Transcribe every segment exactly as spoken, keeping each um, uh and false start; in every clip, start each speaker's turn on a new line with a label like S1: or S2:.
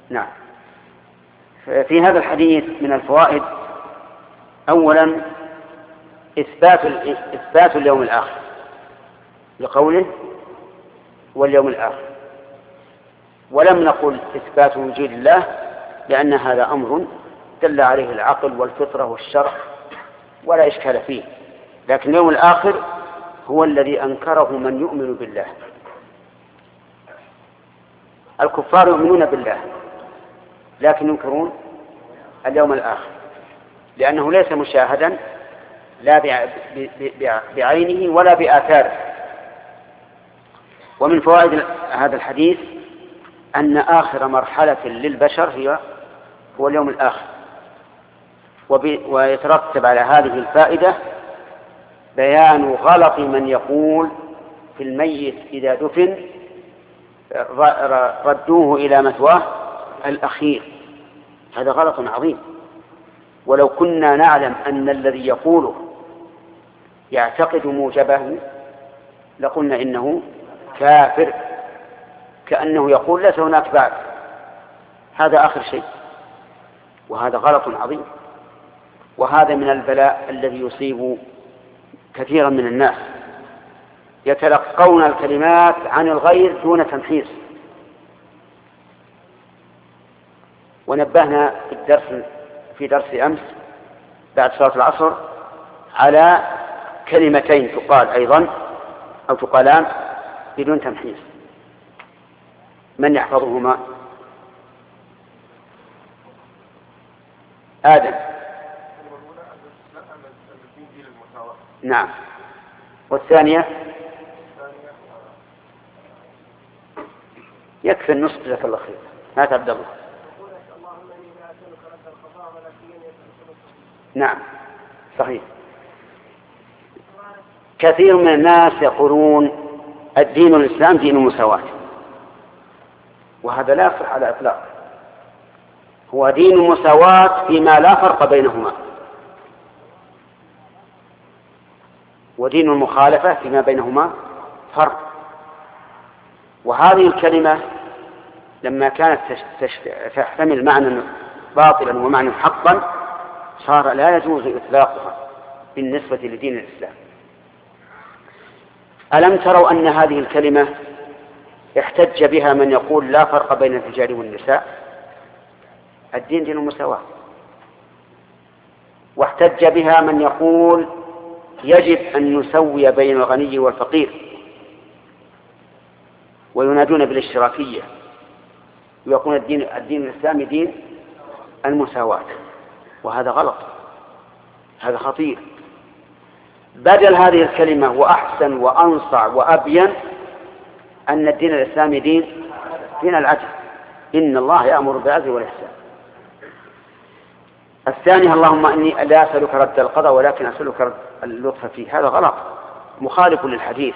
S1: نعم. في هذا الحديث من الفوائد أولا إثبات إثبات اليوم الآخر لقوله واليوم الآخر، ولم نقل إثبات وجود الله لأن هذا أمر دل عليه العقل والفطرة والشرع ولا إشكال فيه، لكن اليوم الآخر هو الذي أنكره من يؤمن بالله. الكفار يؤمنون بالله لكن ينكرون اليوم الآخر لأنه ليس مشاهدا لا بعينه ولا بآثاره. ومن فوائد هذا الحديث أن آخر مرحلة للبشر هي هو اليوم الآخر، ويترتب على هذه الفائدة بيان غلط من يقول في الميت إذا دفن ردوه إلى مثواه الأخير. هذا غلط عظيم، ولو كنا نعلم أن الذي يقوله يعتقد موجبه لقلنا إنه كافر، كأنه يقول ليس هناك بعد، هذا آخر شيء، وهذا غلط عظيم. وهذا من البلاء الذي يصيب كثيرا من الناس، يتلقون الكلمات عن الغير دون تمحيص. ونبهنا في الدرس في درس أمس بعد صلاة العصر على كلمتين تقال أيضا أو تقالان بدون تمحيص، من يحفظهما؟ آدم. نعم. والثانية يكفي النصف جزاك الله خير. مات عبد الله. نعم صحيح. كثير من الناس يقولون الدين الإسلام دين المساواة، وهذا لا يصح على الإطلاق. هو دين المساواة فيما لا فرق بينهما، ودين المخالفة فيما بينهما فرق. وهذه الكلمة لما كانت تحتمل معنى باطلا ومعنى حقا صار لا يجوز إطلاقها بالنسبة لدين الإسلام. ألم تروا أن هذه الكلمة احتج بها من يقول لا فرق بين الرجال والنساء؟ الدين دين المساواة. واحتج بها من يقول يجب أن نسوي بين الغني والفقير، وينادون بالاشتراكية ويقول الدين, الدين الإسلامي دين المساواة، وهذا غلط، هذا خطير. بدل هذه الكلمة وأحسن وأنصع وأبين أن الدين الإسلامي دين دين العدل، إن الله يأمر بالعدل والإحسان. الثانية اللهم إني لا أسألك رد القضاء ولكن أسألك اللطف فيه، هذا غلط مخالف للحديث.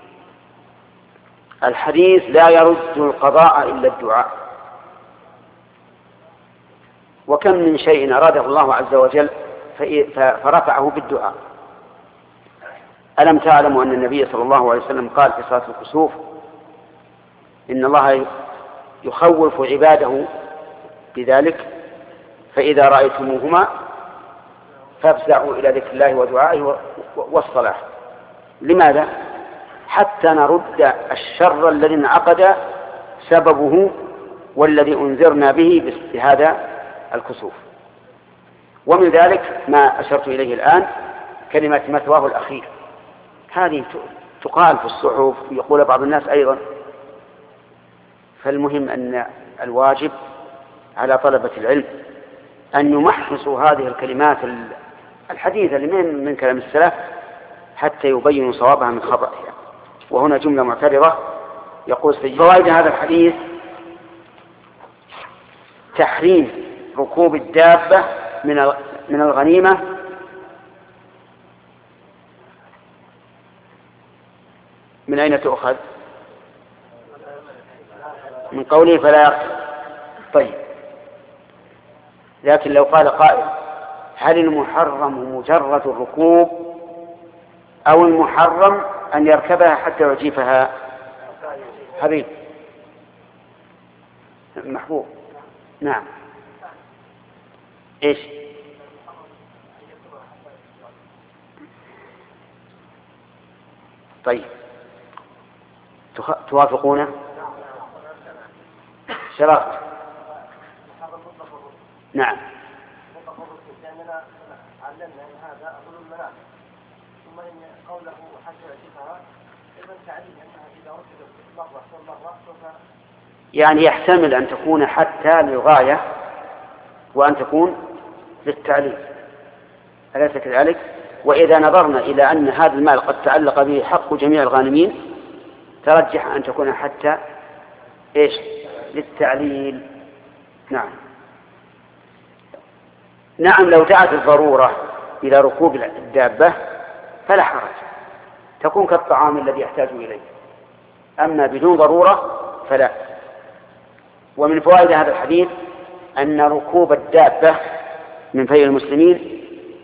S1: الحديث لا يرد القضاء إلا الدعاء، وكم من شيء أراده الله عز وجل فرفعه بالدعاء. ألم تعلموا أن النبي صلى الله عليه وسلم قال في صلاة الكسوف إن الله يخوف عباده بذلك فإذا رأيتموهما فافزعوا إلى ذكر الله ودعائه والصلاة. لماذا؟ حتى نرد الشر الذي انعقد سببه والذي أنذرنا به بهذا الكسوف. ومن ذلك ما أشرت إليه الآن كلمة مثواه الأخير، هذه تقال في الصحف يقول بعض الناس أيضا. فالمهم أن الواجب على طلبة العلم أن يمحصوا هذه الكلمات الحديثة من من كلام السلف حتى يبينوا صوابها من خطأها. وهنا جملة معترضة يقول في فوائد هذا الحديث تحريم ركوب الدابة من من الغنيمة من أين تؤخذ؟ من قوله فلا يركب. طيب، لكن لو قال قائل هل المحرم مجرد الركوب أو المحرم أن يركبها حتى يجيفها؟ حبيب محبوب نعم. إيش؟ طيب توافقون؟ شرفت. نعم.
S2: لأننا علمنا أن هذا أقول المنافع، ثم إن قوله حتى يعجبها أيضا تعليم أنها إذا ركبت مرة ثم مرة سوف
S1: يعني يحتمل أن تكون حتى للغاية وأن تكون للتعليم، أليس كذلك؟ وإذا نظرنا إلى أن هذا المال قد تعلق به حق جميع الغانمين ترجح أن تكون حتى إيش؟ للتعليل. نعم. نعم، لو دعت الضرورة إلى ركوب الدابة فلا حرج، تكون كالطعام الذي يحتاج إليه، أما بدون ضرورة فلا. ومن فوائد هذا الحديث أن ركوب الدابة من فيء المسلمين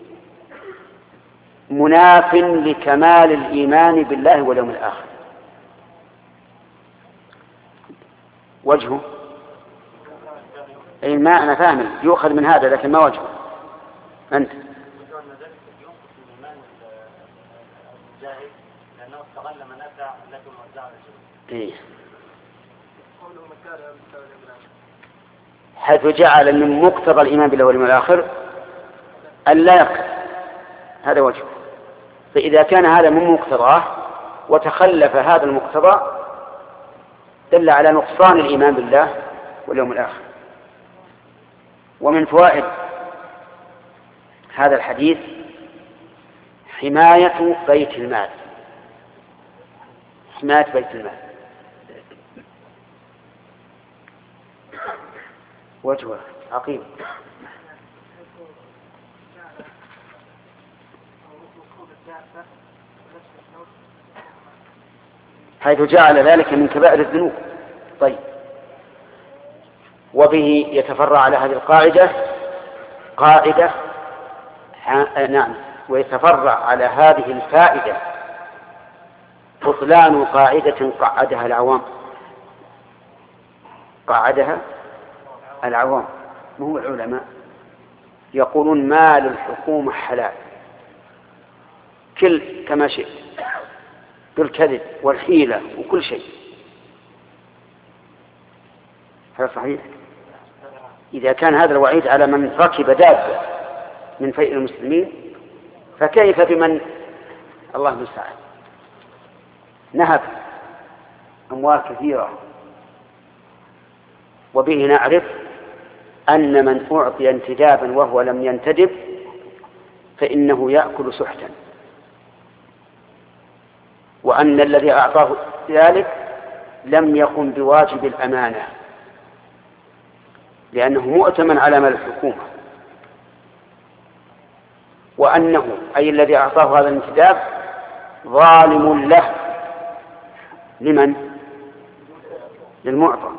S1: مناف لكمال الإيمان بالله واليوم الآخر. وجهه أي ما أنا فاهم يؤخذ من هذا، لكن ما وجهه أنت؟ إيه. حيث جعل من مقتضى الإيمان بالله واليوم الآخر أن لا يقتل، هذا وجهه. فإذا كان هذا من مقتضاه وتخلف هذا المقتضى دل على نقصان الإيمان بالله واليوم الآخر. ومن فوائد هذا الحديث حماية بيت المال، حماية بيت المال. وجهه عقيم. حيث جعل ذلك من كبائر الذنوب. طيب، وبه يتفرع على هذه القاعدة قاعدة نعم ويتفرع على هذه الفائدة بطلان قاعدة قعدها العوام قعدها العوام مو العلماء، يقولون مال الحكومة حلال كل كما شئت بالكذب والحيلة وكل شيء. هذا صحيح؟ إذا كان هذا الوعيد على من ركب دابة من فيء المسلمين فكيف بمن الله المستعان نهب أموال كثيرة. وبه نعرف أن من أعطي انتدابا وهو لم ينتدب فإنه يأكل سحتا، وأن الذي أعطاه ذلك لم يقم بواجب الأمانة لأنه مؤتمن على مال الحكومة، وأنه أي الذي أعطاه هذا الانتداب ظالم له. لمن؟ للمعطى،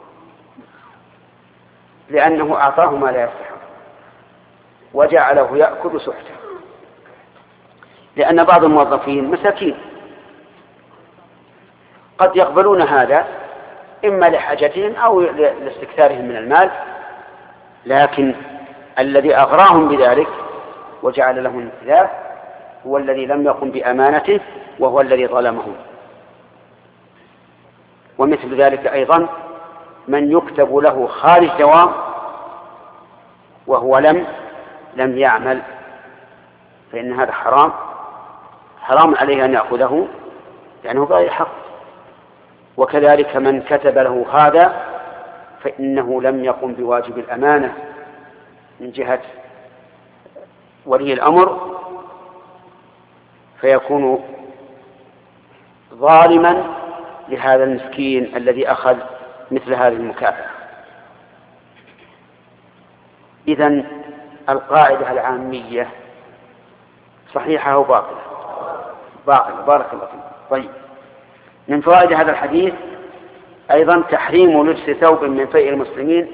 S1: لأنه أعطاه ما لا يستحق وجعله يأكل سحته. لأن بعض الموظفين مساكين قد يقبلون هذا إما لحاجتهم أو لاستكثارهم من المال، لكن الذي أغراهم بذلك وجعل لهم الانتداب هو الذي لم يقم بأمانته وهو الذي ظلمهم. ومثل ذلك أيضا من يكتب له خارج دوام وهو لم لم يعمل، فإن هذا حرام حرام عليه أن يأخذه لأنه غير حق. وكذلك من كتب له هذا فإنه لم يقم بواجب الأمانة من جهة ولي الأمر، فيكون ظالما لهذا المسكين الذي أخذ مثل هذه المكافأة. إذن القاعدة العامية صحيحة أو باطلة؟ باطلة. بارك الله فيك. طيب، من فوائد هذا الحديث أيضا تحريم لبس ثوب من فيء المسلمين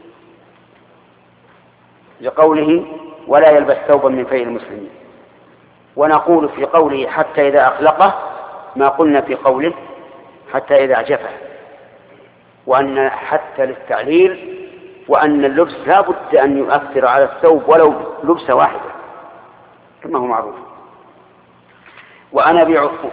S1: لقوله ولا يلبس ثوبا من فيء المسلمين. ونقول في قوله حتى إذا أخلقه ما قلنا في قوله حتى إذا أعجفه، وأن حتى للتعليل وأن اللبس لا بد أن يؤثر على الثوب ولو لبسة واحدة كما هو معروف. وأنا